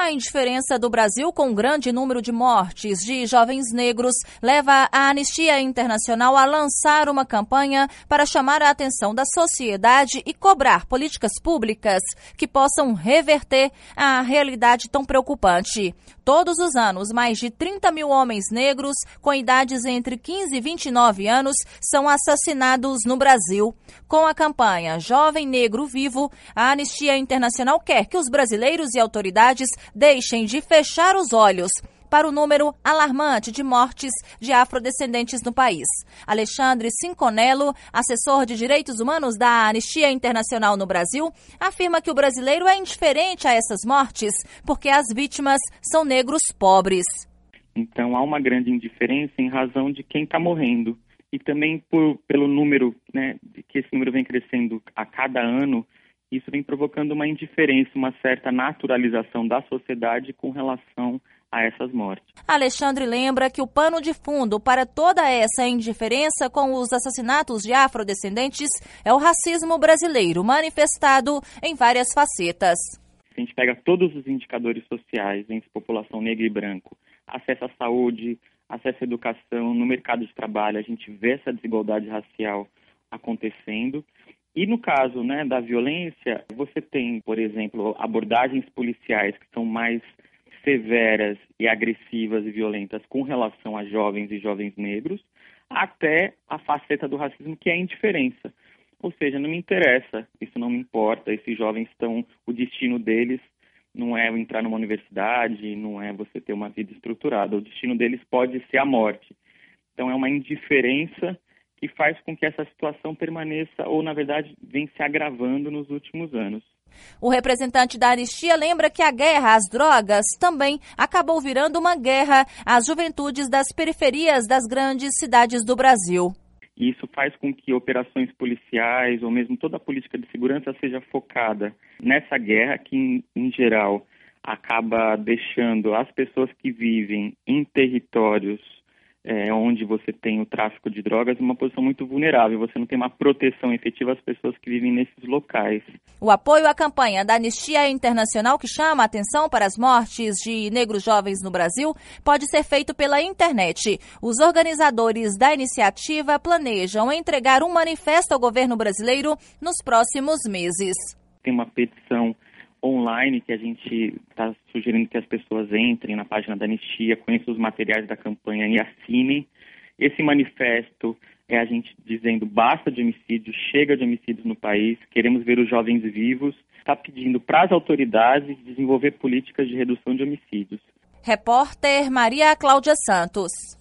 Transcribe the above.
A indiferença do Brasil com o grande número de mortes de jovens negros leva a Anistia Internacional a lançar uma campanha para chamar a atenção da sociedade e cobrar políticas públicas que possam reverter a realidade tão preocupante. Todos os anos, mais de 30 mil homens negros com idades entre 15 e 29 anos são assassinados no Brasil. Com a campanha Jovem Negro Vivo, a Anistia Internacional quer que os brasileiros e autoridades deixem de fechar os olhos para o número alarmante de mortes de afrodescendentes no país. Alexandre Cinconello, assessor de direitos humanos da Anistia Internacional no Brasil, afirma que o brasileiro é indiferente a essas mortes porque as vítimas são negros pobres. Então há uma grande indiferença em razão de quem está morrendo e também pelo número, de que esse número vem crescendo a cada ano. Isso vem provocando uma indiferença, uma certa naturalização da sociedade com relação a essas mortes. Alexandre lembra que o pano de fundo para toda essa indiferença com os assassinatos de afrodescendentes é o racismo brasileiro, manifestado em várias facetas. Se a gente pega todos os indicadores sociais entre população negra e branco, acesso à saúde, acesso à educação, no mercado de trabalho, a gente vê essa desigualdade racial acontecendo. E no caso, da violência, você tem, por exemplo, abordagens policiais que são mais severas e agressivas e violentas com relação a jovens e jovens negros, até a faceta do racismo, que é a indiferença. Ou seja, não me interessa, isso não me importa, esses jovens o destino deles não é entrar numa universidade, não é você ter uma vida estruturada, o destino deles pode ser a morte. Então é uma indiferença que faz com que essa situação permaneça ou, na verdade, vem se agravando nos últimos anos. O representante da Anistia lembra que a guerra às drogas também acabou virando uma guerra às juventudes das periferias das grandes cidades do Brasil. E isso faz com que operações policiais ou mesmo toda a política de segurança seja focada nessa guerra que, em geral, acaba deixando as pessoas que vivem em territórios onde você tem o tráfico de drogas numa posição muito vulnerável. Você não tem uma proteção efetiva às pessoas que vivem nesses locais. O apoio à campanha da Anistia Internacional, que chama a atenção para as mortes de negros jovens no Brasil, pode ser feito pela internet. Os organizadores da iniciativa planejam entregar um manifesto ao governo brasileiro nos próximos meses. Tem uma petição online que a gente está sugerindo que as pessoas entrem na página da Anistia, conheçam os materiais da campanha e assinem. Esse manifesto é a gente dizendo basta de homicídios, chega de homicídios no país, queremos ver os jovens vivos, está pedindo para as autoridades desenvolver políticas de redução de homicídios. Repórter Maria Cláudia Santos.